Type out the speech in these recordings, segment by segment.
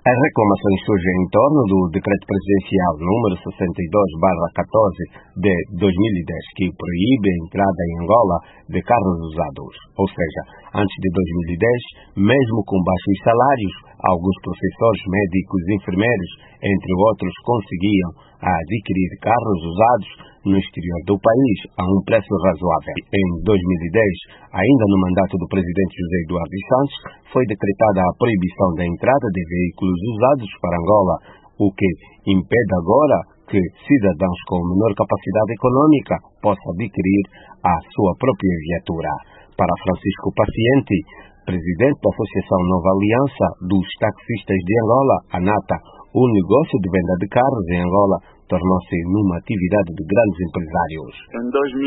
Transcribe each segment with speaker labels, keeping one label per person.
Speaker 1: As reclamações surgem em torno do Decreto Presidencial número 62/14 de 2010, que proíbe a entrada em Angola de carros usados. Ou seja, antes de 2010, mesmo com baixos salários, alguns professores, médicos e enfermeiros, entre outros, conseguiam adquirir carros usados no exterior do país a um preço razoável. Em 2010, ainda no mandato do presidente José Eduardo dos Santos, foi decretada a proibição da entrada de veículos usados para Angola, o que impede agora que cidadãos com menor capacidade econômica possam adquirir a sua própria viatura. Para Francisco Paciente, presidente da Associação Nova Aliança dos Taxistas de Angola, ANATA, o negócio de venda de carros em Angola tornou-se numa atividade de grandes empresários.
Speaker 2: Em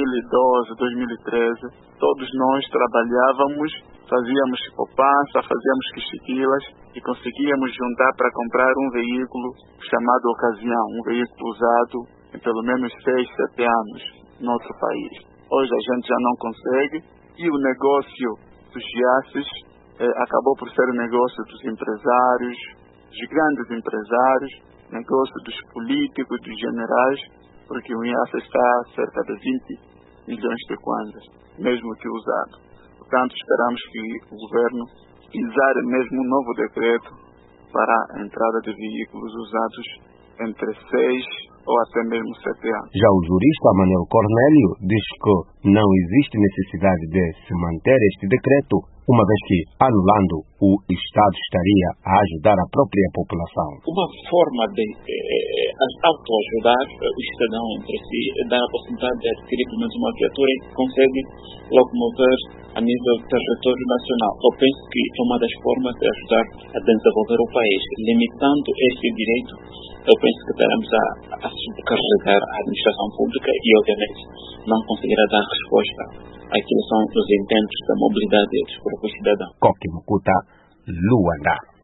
Speaker 2: 2012, 2013, todos nós trabalhávamos, fazíamos poupança, fazíamos quichiquilas e conseguíamos juntar para comprar um veículo chamado ocasião, um veículo usado em pelo menos 6, 7 anos no outro país. Hoje a gente já não consegue e o negócio dos IACs acabou por ser o negócio dos empresários, dos grandes empresários, negócio dos políticos, dos generais, porque o IAC está a cerca de 20 milhões de kwanzas, mesmo que usado. Portanto, esperamos que o governo exare mesmo um novo decreto para a entrada de veículos usados entre 6 ou até mesmo 7 anos.
Speaker 1: Já o jurista Manuel Cornélio diz que não existe necessidade de se manter este decreto, uma vez que, anulando, o Estado estaria a ajudar a própria população.
Speaker 3: Uma forma de autoajudar o cidadão entre si é dar a possibilidade de adquirir pelo menos uma viatura e consegue locomover a nível território nacional. Eu penso que é uma das formas de ajudar a desenvolver o país. Limitando este direito, eu penso que estaremos a subcarregar a administração pública e, obviamente, não conseguirá dar resposta àquilo que são os intentos da mobilidade dos próprios cidadãos.
Speaker 1: Coque Mucuta, Luanda.